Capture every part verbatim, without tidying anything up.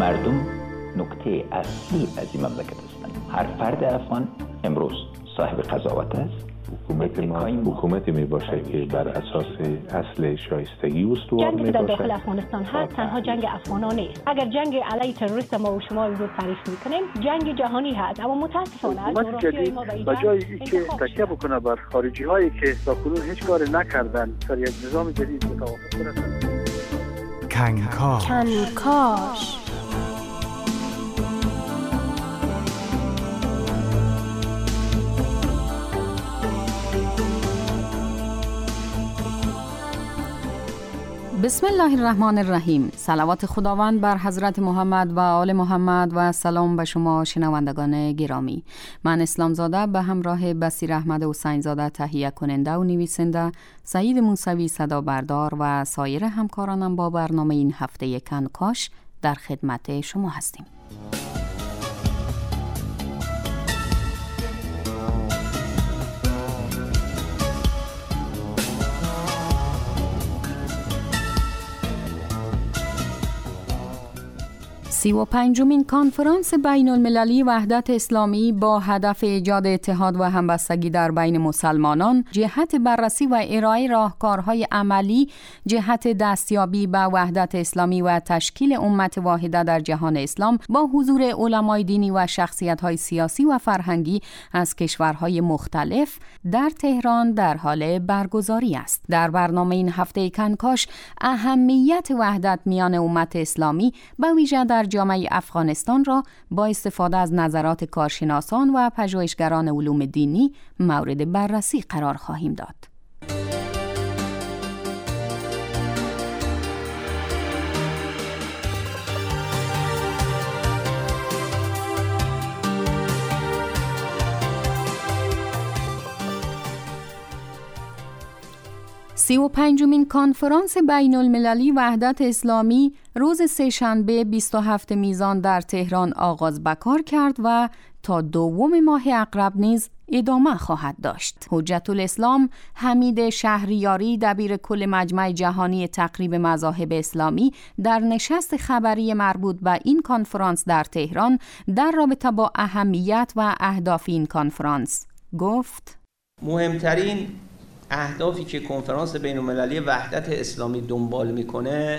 مردم نکته اصلی از این مملکت هستند. هر فرد افغان امروز صاحب قضاوت است. حکومت ما حکومتی می باشه که بر اساس اصل شایستگی استوار می باشه. جنگی در داخل افغانستان هست تنها جنگ افغانان نیست. اگر جنگ علیه تروریست ما و شما امروز تعریف میکنیم، جنگ جهانی هست، اما متاسفانه حکومت جدید به جای که تکیه بکنه بر خارجی هایی که تا کنون هیچ کاری نکردن سر یک نظام جدید متوافق کنند. کنکاش کنکاش بسم الله الرحمن الرحیم. صلوات خداوند بر حضرت محمد و آل محمد و سلام به شما شنوندگان گرامی. من اسلام زاده به همراه بصیر احمد حسین زاده تهیه کننده و نویسنده، سعید موسوی صدا بردار و سایر همکارانم با برنامه این هفته کنکاش در خدمت شما هستیم. سی و پنجمین کنفرانس بین المللی وحدت اسلامی با هدف ایجاد اتحاد و همبستگی در بین مسلمانان، جهت بررسی و ارائه راهکارهای عملی جهت دستیابی به وحدت اسلامی و تشکیل امت واحده در جهان اسلام با حضور علمای دینی و شخصیت‌های سیاسی و فرهنگی از کشورهای مختلف در تهران در حال برگزاری است. در برنامه این هفته کنکاش اهمیت وحدت میان امت اسلامی به ویژه در جامعه افغانستان را با استفاده از نظرات کارشناسان و پژوهشگران علوم دینی مورد بررسی قرار خواهیم داد. سی و پنجمین کنفرانس بین المللی وحدت اسلامی روز سه‌شنبه بیست و هفتم میزان در تهران آغاز به کار کرد و تا دوم ماه اقرب نیز ادامه خواهد داشت. حجت الاسلام حمید شهریاری دبیر کل مجمع جهانی تقریب مذاهب اسلامی در نشست خبری مربوط به این کنفرانس در تهران در رابطه با اهمیت و اهداف این کنفرانس گفت: مهمترین اهدافی که کنفرانس بین‌المللی وحدت اسلامی دنبال میکنه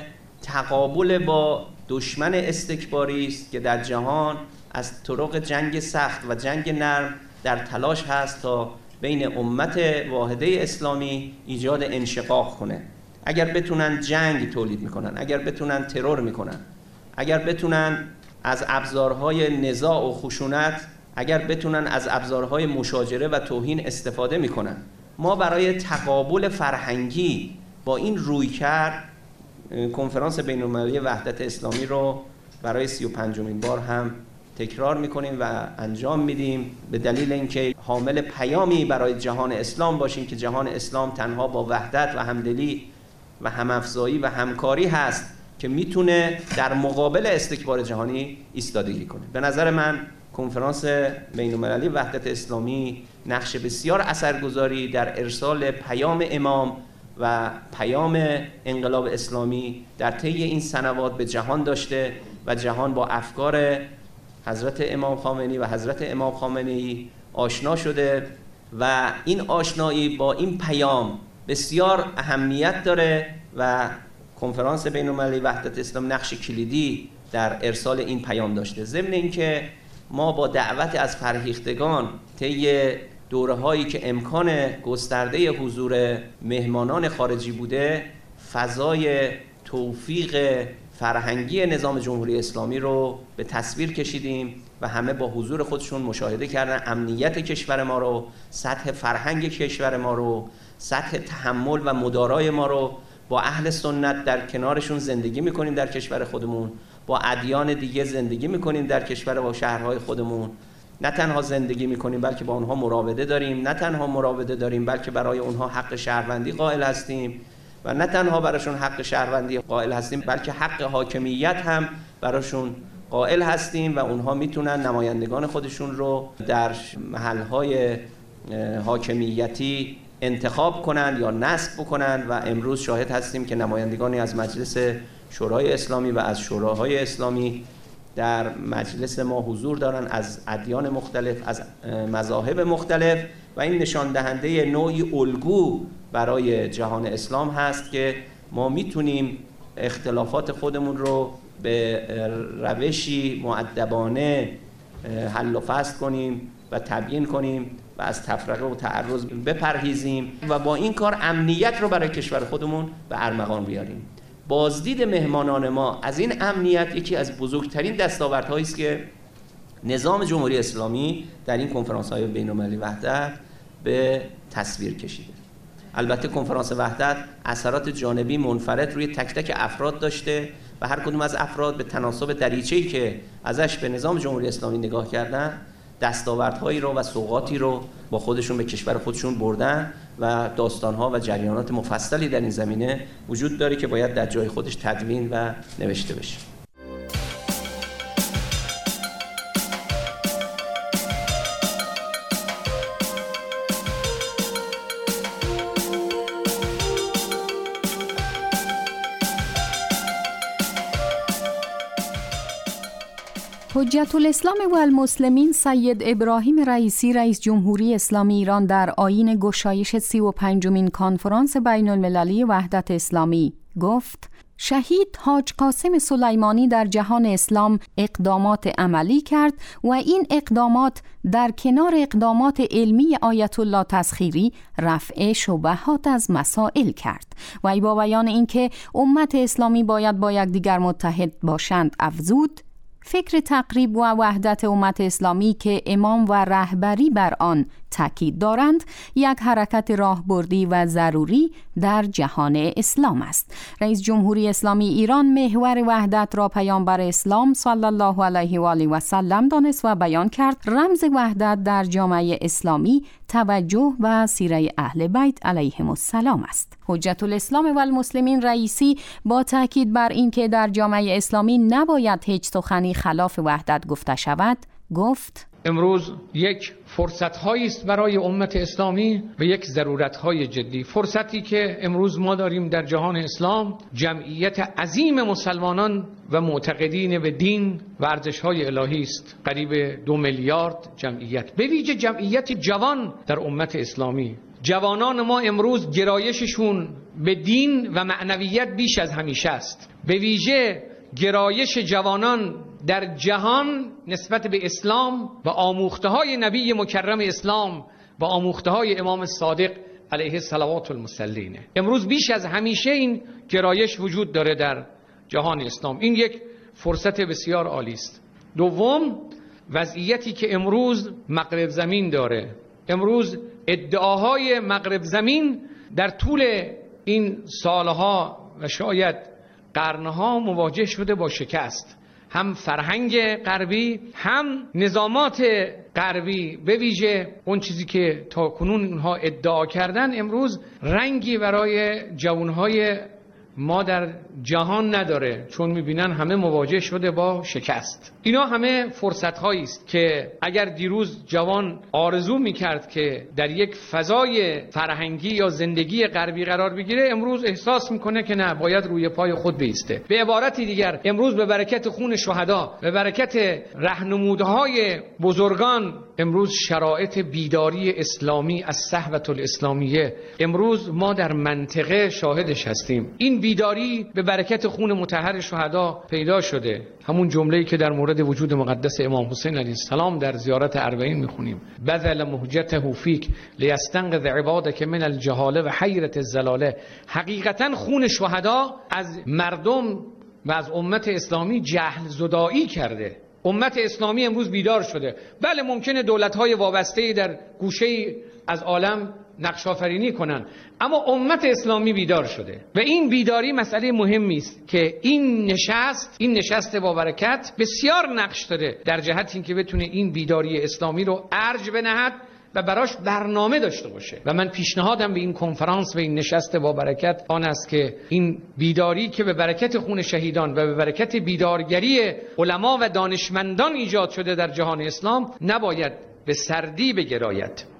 تقابل با دشمن استکباری است که در جهان از طرق جنگ سخت و جنگ نرم در تلاش هست تا بین امت واحده اسلامی ایجاد انشقاق کنه. اگر بتونن جنگ تولید میکنن، اگر بتونن ترور میکنن، اگر بتونن از ابزارهای نزاع و خشونت، اگر بتونن از ابزارهای مشاجره و توهین استفاده میکنن، ما برای تقابل فرهنگی با این رویکرد کنفرانس بین‌المللی وحدت اسلامی رو برای سی و پنجمین بار هم تکرار میکنیم و انجام میدیم، به دلیل اینکه حامل پیامی برای جهان اسلام باشیم که جهان اسلام تنها با وحدت و همدلی و همافزایی و همکاری هست که میتونه در مقابل استکبار جهانی ایستادگی کنه. به نظر من کنفرانس بین‌المللی وحدت اسلامی نقش بسیار اثرگذاری در ارسال پیام امام و پیام انقلاب اسلامی در طی این سنوات به جهان داشته و جهان با افکار حضرت امام خامنه‌ای و حضرت امام خامنه‌ای آشنا شده و این آشنایی با این پیام بسیار اهمیت داره و کنفرانس بین‌المللی وحدت اسلام نقش کلیدی در ارسال این پیام داشته. ضمن اینکه ما با دعوت از فرهیختگان طی دوره‌هایی که امکان گسترده حضور مهمانان خارجی بوده، فضای توفیق فرهنگی نظام جمهوری اسلامی رو به تصویر کشیدیم و همه با حضور خودشون مشاهده کردن امنیت کشور ما رو، سطح فرهنگ کشور ما رو، سطح تحمل و مدارای ما رو. با اهل سنت در کنارشون زندگی میکنیم در کشور خودمون، با ادیان دیگه زندگی میکنیم در کشور و شهرهای خودمون. نه تنها زندگی میکنیم بلکه با اونها مراوده داریم، نه تنها مراوده داریم بلکه برای اونها حق شهروندی قائل هستیم و نه تنها براشون حق شهروندی قائل هستیم بلکه حق حاکمیت هم براشون قائل هستیم و اونها میتونن نمایندگان خودشون رو در محلهای حاکمیتی انتخاب کنن یا نصب بکنن و امروز شاهد هستیم که نمایندگانی از مجلس شورای اسلامی و از شوراهای اسلامی در مجلس ما حضور دارن از ادیان مختلف، از مذاهب مختلف و این نشان دهنده نوعی الگو برای جهان اسلام هست که ما میتونیم اختلافات خودمون رو به روشی مؤدبانه حل و فصل کنیم و تبیین کنیم و از تفرقه و تعرض بپرهیزیم و با این کار امنیت رو برای کشور خودمون به ارمغان بیاریم. بازدید مهمانان ما از این امنیت یکی از بزرگترین دستاوردهایی است که نظام جمهوری اسلامی در این کنفرانس‌های بین‌المللی وحدت به تصویر کشیده. البته کنفرانس وحدت اثرات جانبی منفرد روی تک تک افراد داشته و هر کدوم از افراد به تناسب دریچه‌ای که ازش به نظام جمهوری اسلامی نگاه کردن دستاوردهایی رو و سوغاتی رو با خودشون به کشور خودشون بردن و داستان‌ها و جریانات مفصلی در این زمینه وجود داره که باید در جای خودش تدوین و نوشته بشه. حجت الاسلام و المسلمین سید ابراهیم رئیسی رئیس جمهوری اسلامی ایران در آیین گشایش سی و پنجمین کنفرانس بین المللی وحدت اسلامی گفت: شهید حاج قاسم سلیمانی در جهان اسلام اقدامات عملی کرد و این اقدامات در کنار اقدامات علمی آیت الله تسخیری رفع شبهات از مسائل کرد و ای با بیان اینکه امت اسلامی باید با یکدیگر متحد باشند افزود: فکر تقریب و وحدت امت اسلامی که امام و رهبری بر آن تاکید دارند یک حرکت راهبردی و ضروری در جهان اسلام است. رئیس جمهوری اسلامی ایران محور وحدت را پیامبر اسلام صلی الله علیه و آله و سلم دانست و بیان کرد رمز وحدت در جامعه اسلامی توجه و سیره اهل بیت علیهم السلام است. حجت الاسلام و المسلمین رئیسی با تاکید بر اینکه در جامعه اسلامی نباید هیچ سخنی خلاف وحدت گفته شود گفت: امروز یک فرصت‌هایی است برای امت اسلامی و یک ضرورت‌های جدی. فرصتی که امروز ما داریم در جهان اسلام جمعیت عظیم مسلمانان و معتقدین به دین و ارزش‌های الهی است. قریب دو میلیارد جمعیت، به ویژه جمعیت جوان در امت اسلامی. جوانان ما امروز گرایششون به دین و معنویت بیش از همیشه است. به ویژه گرایش جوانان در جهان نسبت به اسلام و آموخته‌های نبی مکرم اسلام و آموخته‌های امام صادق علیه الصلوات المسلمین. امروز بیش از همیشه این گرایش وجود داره در جهان اسلام. این یک فرصت بسیار عالی است. دوم، وضعیتی که امروز مغرب زمین داره. امروز ادعاهای مغرب زمین در طول این سالها و شاید قرنها مواجه شده با شکست. هم فرهنگ غربی هم نظامات غربی، به ویژه اون چیزی که تا کنون اونها ادعا کردن، امروز رنگی برای جوانهای ما در جهان نداره، چون میبینن همه مواجه شده با شکست. اینا همه فرصت‌هایی است که اگر دیروز جوان آرزو میکرد که در یک فضای فرهنگی یا زندگی غربی قرار بگیره، امروز احساس میکنه که نه، باید روی پای خود بایسته. به عبارتی دیگر، امروز به برکت خون شهدا، به برکت راهنمودهای بزرگان، امروز شرایط بیداری اسلامی از صحوة الاسلامیه امروز ما در منطقه شاهدش هستیم. این بیداری به برکت خون مطهر شهدا پیدا شده. همون جمله‌ای که در مورد وجود مقدس امام حسین علیه السلام در زیارت اربعین میخونیم: بذل مهجته فیک لیستنقذ عبادک من الجهاله و حیرت الزلاله. حقیقتا خون شهدا از مردم و از امت اسلامی جهل زدایی کرده. امت اسلامی امروز بیدار شده. بله، ممکنه دولت‌های وابسته در گوشه‌ای از عالم نقش آفرینی کنن، اما امت اسلامی بیدار شده و این بیداری مسئله مهمی است که این نشست این نشست با برکت بسیار نقش داره در جهت اینکه بتونه این بیداری اسلامی رو ارج بنهد و براش برنامه داشته باشه. و من پیشنهادم به این کنفرانس و این نشست با برکت آن است که این بیداری که به برکت خون شهیدان و به برکت بیدارگری علما و دانشمندان ایجاد شده در جهان اسلام نباید به سردی بگراید.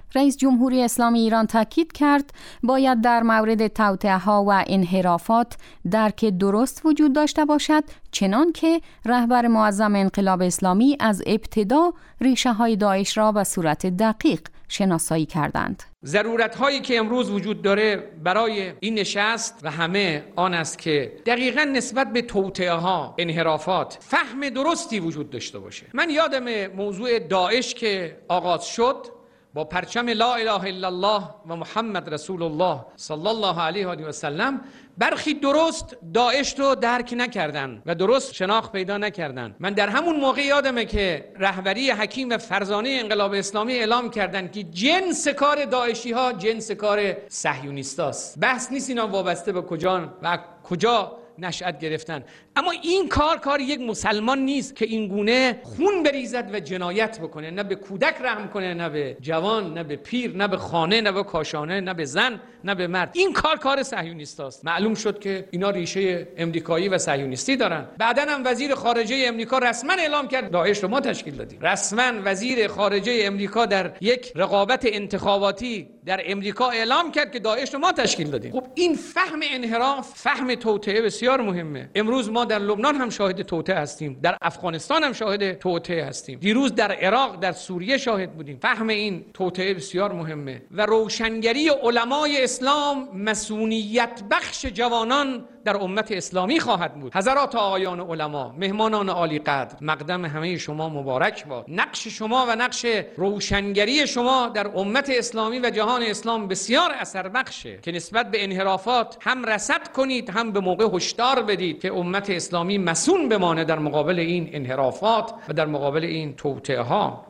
رئیس جمهوری اسلامی ایران تاکید کرد باید در مورد توطئه‌ها و انحرافات درک درست وجود داشته باشد، چنان که رهبر معظم انقلاب اسلامی از ابتدا ریشه‌های داعش را به صورت دقیق شناسایی کردند. ضرورت‌هایی که امروز وجود داره برای این نشست و همه آن است که دقیقاً نسبت به توطئه‌ها، انحرافات فهم درستی وجود داشته باشه. من یادم موضوع داعش که آغاز شد با پرچم لا اله الا الله و محمد رسول الله صلی الله علیه و آله و سلم، برخی درست داعش رو درک نکردن و درست شناخت پیدا نکردن. من در همون موقع یادمه که رهبری حکیم فرزانه انقلاب اسلامی اعلام کردن که جنس کار داعشی ها جنس کار صهیونیستاست. بحث نیست اینا وابسته به کجا و کجا نشأت گرفتن، اما این کار کار یک مسلمان نیست که این گونه خون بریزد و جنایت بکنه، نه به کودک رحم کنه، نه به جوان، نه به پیر، نه به خانه، نه به کاشانه، نه به زن، نه به مرد. این کار کار صهیونیستاست. معلوم شد که اینا ریشه امریکایی و صهیونیستی دارن. بعداً هم وزیر خارجه امریکا رسما اعلام کرد داعش رو ما تشکیل دادیم. رسما وزیر خارجه امریکا در یک رقابت انتخاباتی در امریکا اعلام کرد که داعش رو ما تشکیل دادیم. خب این فهم انحراف، فهم توطئه بسیار مهمه. امروز ما در لبنان هم شاهد توطئه هستیم، در افغانستان هم شاهد توطئه هستیم، دیروز در عراق، در سوریه شاهد بودیم. فهم این توطئه بسیار مهمه و روشنگری علمای اسلام مسئولیت بخش جوانان در امت اسلامی خواهد بود. حضرات آقایان علما، مهمانان عالی قدر، مقدم همه شما مبارک باد. نقش شما و نقش روشنگری شما در امت اسلامی و جهان اسلام بسیار اثر بخشه که نسبت به انحرافات هم رصد کنید، هم به موقع هشدار بدید که امت اسلامی مسئول بمانه در مقابل این انحرافات و در مقابل این توطئه ها.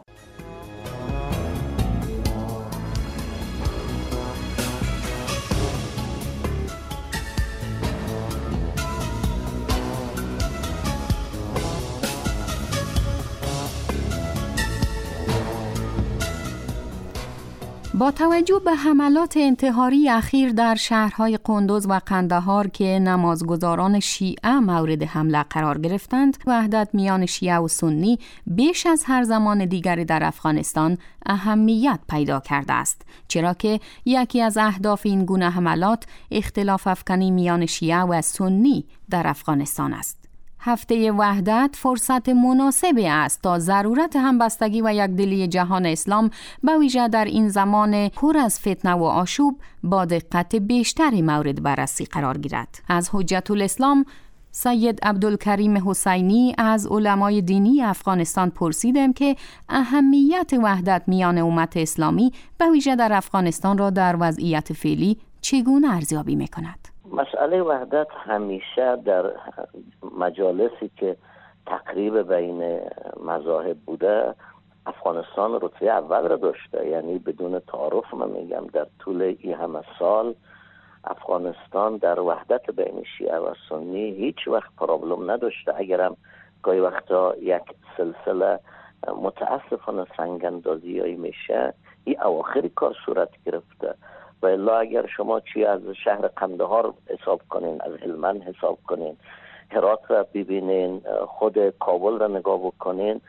با توجه به حملات انتحاری اخیر در شهرهای قندوز و قندهار که نمازگزاران شیعه مورد حمله قرار گرفتند، وحدت میان شیعه و سنی بیش از هر زمان دیگری در افغانستان اهمیت پیدا کرده است، چرا که یکی از اهداف این گونه حملات اختلاف افکنی میان شیعه و سنی در افغانستان است. هفته وحدت فرصت مناسبی است تا ضرورت همبستگی و یکدلی جهان اسلام به ویژه در این زمان پر از فتنه و آشوب با دقت بیشتری مورد بررسی قرار گیرد. از حجت الاسلام سید عبدالکریم حسینی از علمای دینی افغانستان پرسیدم که اهمیت وحدت میان امت اسلامی به ویژه در افغانستان را در وضعیت فعلی چگونه ارزیابی می‌کند؟ مسئله وحدت همیشه در مجالسی که تقریب بین مذاهب بوده افغانستان رتبه اول را داشته. یعنی بدون تعارف من میگم در طول این همه سال افغانستان در وحدت بین شیعه و سنی هیچ وقت پرابلم نداشته. اگرم گاهی وقتا یک سلسله متاسفانه سنگ‌اندازی هایی میشه، این اواخر کار صورت گرفته. و الا اگر شما چی از شهر قندهار حساب کنین، از هلمند حساب کنین، هرات را ببینین، خود کابل را نگاه بکنین،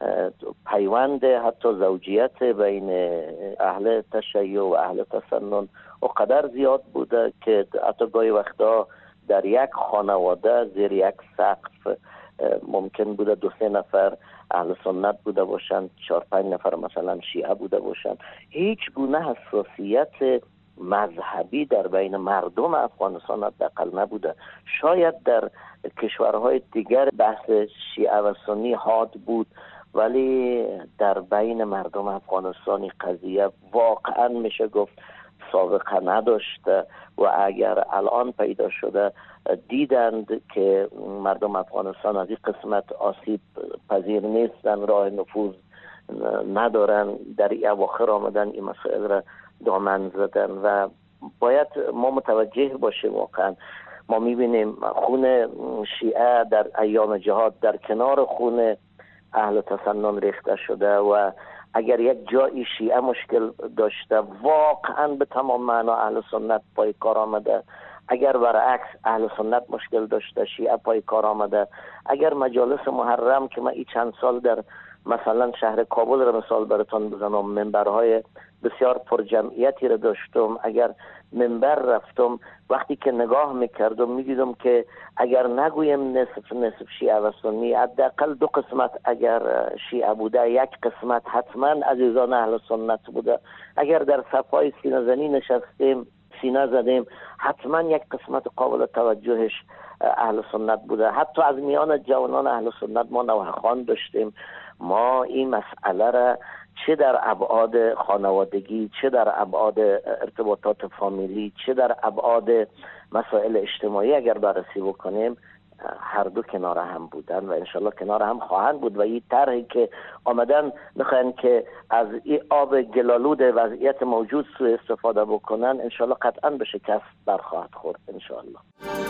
پیوند حتی زوجیت بین اهل تشیع و اهل تسنن اونقدر زیاد بوده که حتی گاهی وقتا در یک خانواده زیر یک سقف ممکن بوده دو سه نفر اهل سنت بوده باشند، چهار پنج نفر مثلا شیعه بوده باشند. هیچ گونه حساسیت مذهبی در بین مردم افغانستان حداقل نبوده. شاید در کشورهای دیگر بحث شیعه و سنی حاد بود، ولی در بین مردم افغانستانی قضیه واقعا میشه گفت سابقه نداشته و اگر الان پیدا شده دیدند که مردم افغانستان از این قسمت آسیب پذیر نیستن، راه نفوذ ندارن، در این اواخر آمدن این مسائل را دامن زدن و باید ما متوجه باشیم. واقعا ما میبینیم خون شیعه در ایام جهاد در کنار خون اهل تسنن ریخته شده و اگر یک جایی شیعه مشکل داشته واقعا به تمام معنا اهل سنت پای کار آمده. اگر برعکس اهل سنت مشکل داشته شیعه پای کار آمده. اگر مجالس محرم که من این چند سال در مثلا شهر کابل را مثال براتون بزنم، منبرهای بسیار پر جمعیتی را داشتم. اگر منبر رفتم وقتی که نگاه میکردم میدیدم که اگر نگویم نصف نصف شیعه و سنی، حداقل دو قسمت اگر شیعه بوده، یک قسمت حتما عزیزان اهل سنت بوده. اگر در صفهای سینه زنی نشستیم سینه زدیم حتما یک قسمت قابل توجهش اهل سنت بوده. حتی از میان جوانان اهل سنت ما نوحخان داشتیم. ما این مسئله را چه در ابعاد خانوادگی، چه در ابعاد ارتباطات فامیلی، چه در ابعاد مسائل اجتماعی اگر بررسی بکنیم، هر دو کنار هم بودن و انشالله کنار هم خواهند بود. و این طرحی که آمدن میخواین که از این آب گلالود وضعیت موجود سوء استفاده بکنن، انشالله قطعا به شکست برخواهد خورد انشالله.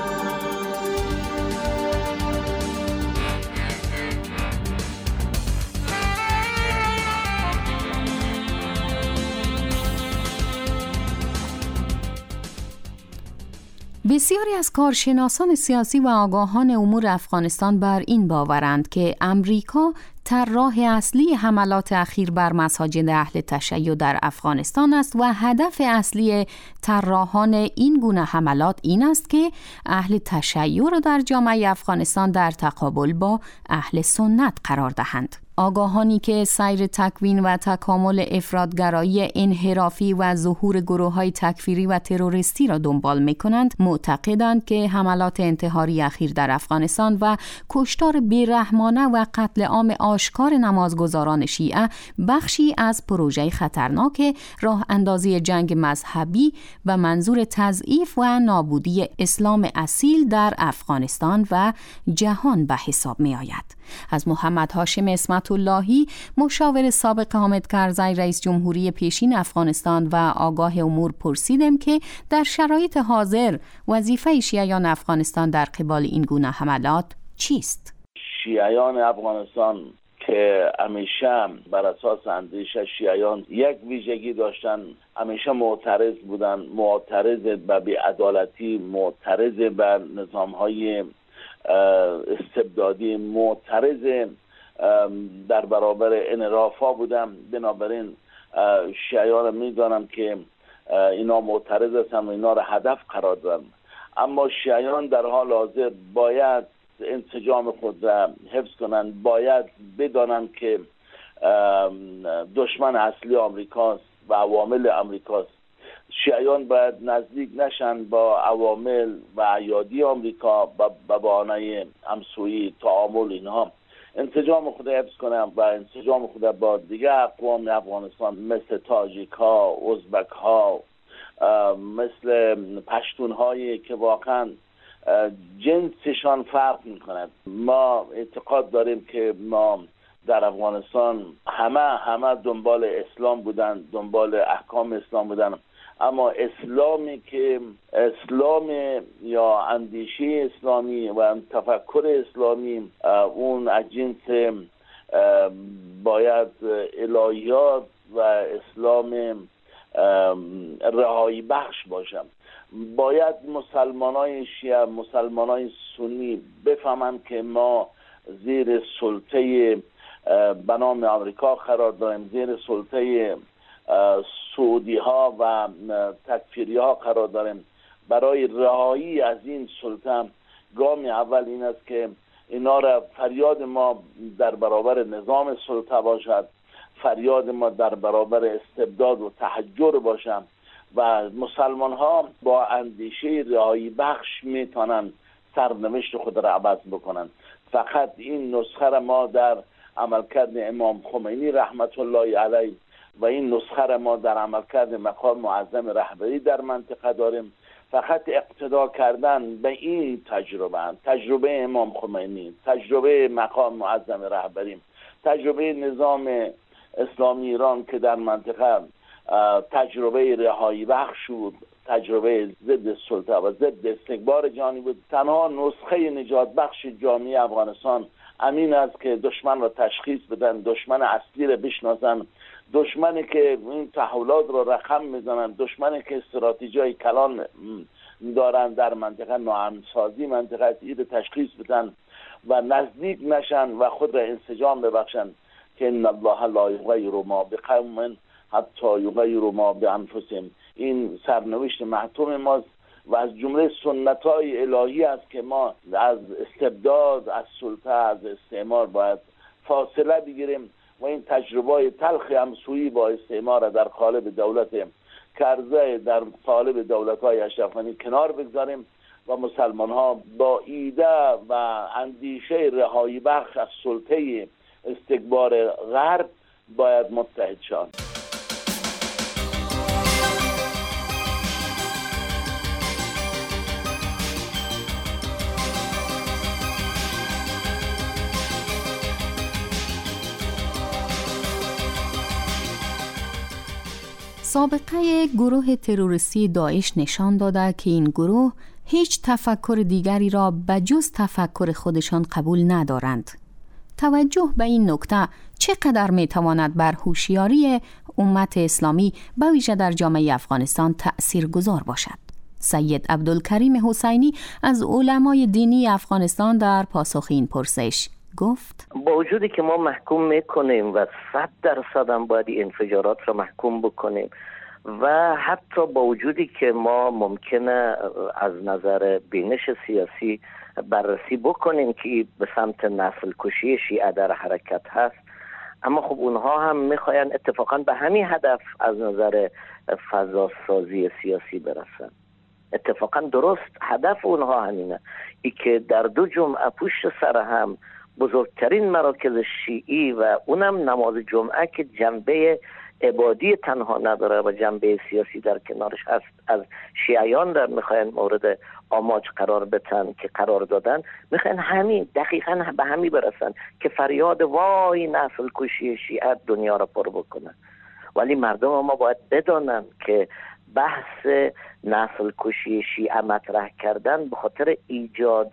بسیاری از کارشناسان سیاسی و آگاهان امور افغانستان بر این باورند که امریکا طراح اصلی حملات اخیر بر مساجد اهل تشیع در افغانستان است و هدف اصلی طراحان این گونه حملات این است که اهل تشیع را در جامعه افغانستان در تقابل با اهل سنت قرار دهند. آگاهانی که سیر تکوین و تکامل افراطگرایی انحرافی و ظهور گروه‌های تکفیری و تروریستی را دنبال می‌کنند، معتقدند که حملات انتحاری اخیر در افغانستان و کشتار بیرحمانه و قتل عام آشکار نمازگزاران شیعه بخشی از پروژه خطرناک راه اندازی جنگ مذهبی و منظور تضعیف و نابودی اسلام اصیل در افغانستان و جهان به حساب می‌آید. از محمد هاشم اسمت اللهی، مشاور سابق حامد کرزی رئیس جمهوری پیشین افغانستان و آگاه امور، پرسیدم که در شرایط حاضر وظیفه شیعیان افغانستان در قبال این گونه حملات چیست؟ شیعیان افغانستان که همیشه بر اساس اندیشه شیعیان یک ویژگی داشتن، همیشه معترض بودن، معترض به بی‌عدالتی، معترض به نظام‌های استبدادی، معترض در برابر انحراف‌ها بودم. بنابراین شیعیان می‌دانم که اینا معترض هستند و اینا را هدف قرار دادن. اما شیعیان در حال حاضر باید انسجام خود را حفظ کنند، باید بدانند که دشمن اصلی آمریکاست و عوامل آمریکاست. شیعیان باید نزدیک نشن با عوامل و ایادی آمریکا به بهانه همسویی، تعامل، اینها انسجام خود حفظ کنند و انسجام خود با دیگر اقوام افغانستان مثل تاجیک ها، ازبک ها، مثل پشتون هایی که واقعا جنسشان فرق می کند. ما اعتقاد داریم که ما در افغانستان همه همه دنبال اسلام بودن، دنبال احکام اسلام بودن، اما اسلامی که اسلام یا اندیشه اسلامی و تفکر اسلامی اون از جنس باید الهیات و اسلام رهایی بخش باشم. باید مسلمانای شیعه، مسلمانای سنی بفهمند که ما زیر سلطه به نام آمریکا قرار داریم، زیر سلطه سعودی ها و تکفیری ها قرار داریم. برای رهایی از این سلطه گام اول این است که اینا را فریاد ما در برابر نظام سلطه باشد، فریاد ما در برابر استبداد و تحجر باشد و مسلمان ها با اندیشه رهایی بخش میتونن سرنوشت خود را عوض بکنن. فقط این نسخه را ما در عملکرد امام خمینی رحمت الله علیه و این نسخه را ما در عملکرد مقام معظم رهبری در منطقه داریم. فقط اقتدا کردن به این تجربه، تجربه امام خمینی، تجربه مقام معظم رهبری، تجربه نظام اسلامی ایران که در منطقه تجربه رهایی بخش بود، تجربه ضد سلطه و ضد استکبار جهانی بود. تنها نسخه نجات بخش جامعه افغانستان امین است که دشمن را تشخیص بدن، دشمن اصلی را بشناسن، دشمنی که این تحولات را رقم میزنن، دشمنی که استراتژی کلان دارن در منطقه ناامن‌سازی منطقه را تشخیص بدن و نزدیک نشن و خود را انسجام ببخشن. که ان الله لا یغیر ما بقوم حتی یغیروا ما بانفسهم. این سرنوشت محتوم ماست و از جمله سنت‌های الهی است که ما از استبداد، از سلطه، از استعمار باید فاصله بگیریم و این تجربه تلخ همسویی با استعمار در قالب دولت کرزی، در قالب دولت‌های اشرف غنی کنار بگذاریم و مسلمان ها با ایده و اندیشه رهایی بخش از سلطه استکبار غرب باید متحد شوند. سابقه گروه تروریستی داعش نشان داده که این گروه هیچ تفکر دیگری را بجز تفکر خودشان قبول ندارند. توجه به این نکته چقدر میتواند بر هوشیاری امت اسلامی به ویژه در جامعه افغانستان تأثیر گذار باشد؟ سید عبدالکریم حسینی از علمای دینی افغانستان در پاسخ این پرسش گفت: با وجودی که ما محکوم میکنیم و صد درصد هم باید انفجارات را محکوم بکنیم و حتی با وجودی که ما ممکنه از نظر بینش سیاسی بررسی بکنیم که به سمت نسل کشی شیعه در حرکت هست، اما خب اونها هم میخواین اتفاقا به همین هدف از نظر فضا سازی سیاسی برسن. اتفاقا درست هدف اونها همینه، ای که در دو جمعه پشت سر هم بزرگترین مراکز شیعی و اونم نماز جمعه که جنبه عبادی تنها نداره و جنبه سیاسی در کنارش هست، از شیعیان در میخواین مورد آماج قرار بدن که قرار دادن، میخواین همین دقیقاً به همین برسن که فریاد وای نسل کشی شیعه دنیا را پر بکنه. ولی مردم ما باید بدانن که بحث نسل کشی شیعه مطرح کردن به خاطر ایجاد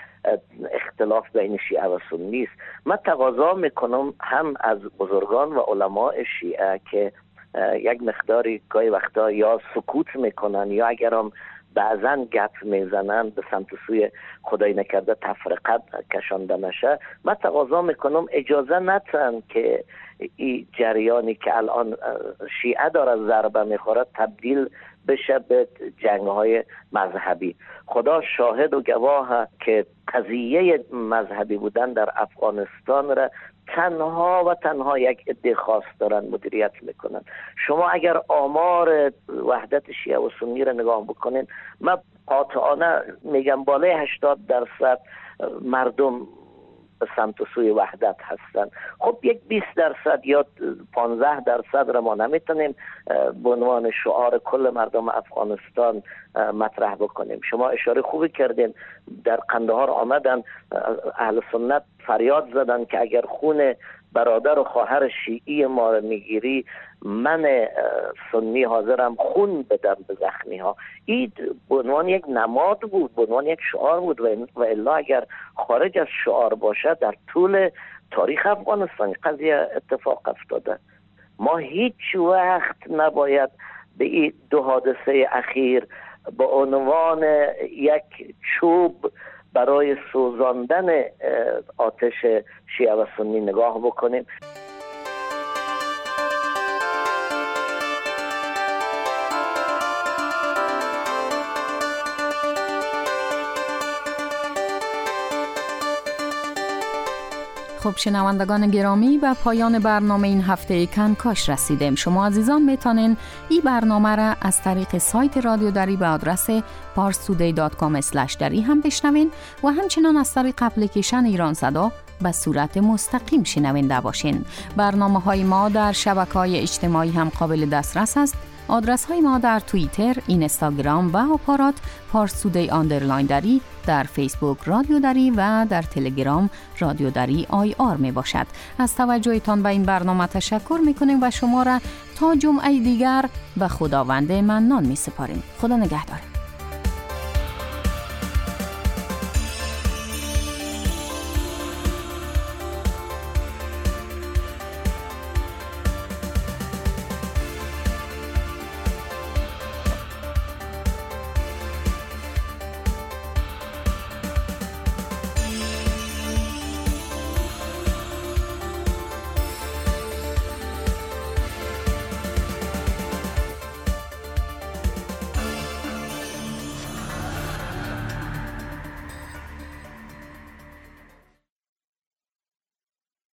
اختلاف بین شیعه و سنی است. من تقاضا میکنم هم از بزرگان و علماء شیعه که یک مقداری گاهی وقتا یا سکوت میکنن یا اگر هم بعضا گپ میزنن به سمت سوی خدای نکرده تفرقه کشانده نشه، من تقاضا میکنم اجازه ندن که این جریانی که الان شیعه داره ضربه میخوره تبدیل بشه به جنگ‌های مذهبی. خدا شاهد و گواه که قضیه مذهبی بودن در افغانستان را تنها و تنها یک عده خاص دارن مدیریت میکنن. شما اگر آمار وحدت شیعه و سنی را نگاه بکنین، من قاطعانه میگم بالای هشتاد درصد مردم به سمت سوی وحدت هستن. خب یک بیست درصد یا پانزده درصد را ما نمیتونیم به عنوان شعار کل مردم افغانستان مطرح بکنیم. شما اشاره خوبی کردین، در قندهار آمدن اهل سنت فریاد زدن که اگر خون برادر و خواهر شیعی ما را میگیری، من سنی حاضرم خون بدم به زخمی ها. این به عنوان یک نماد بود، به عنوان یک شعار بود و الا اگر خارج از شعار باشه در طول تاریخ افغانستان قضیه اتفاق افتاده. ما هیچ وقت نباید به این دو حادثه اخیر به عنوان یک چوب برای سوزاندن آتش شیعه و سنی نگاه بکنیم. خب شنوندگان گرامی، به پایان برنامه این هفته کنکاش رسیدیم. شما عزیزان میتونین این برنامه را از طریق سایت رادیو دری به آدرس پارس تودی دات کام اسلش دری هم بشنوین و همچنان از طریق اپلیکیشن ایران صدا به صورت مستقیم شنونده باشین. برنامه های ما در شبکه‌های اجتماعی هم قابل دسترس است. آدرس های ما در توییتر، اینستاگرام و آپارات پارس تودی آندرلاین دری، در فیسبوک رادیو دری و در تلگرام رادیو دری آی آر می باشد. از توجهتان به این برنامه تشکر می کنیم و شما را تا جمعه دیگر به خداوند منان می سپاریم. خدا نگهدار.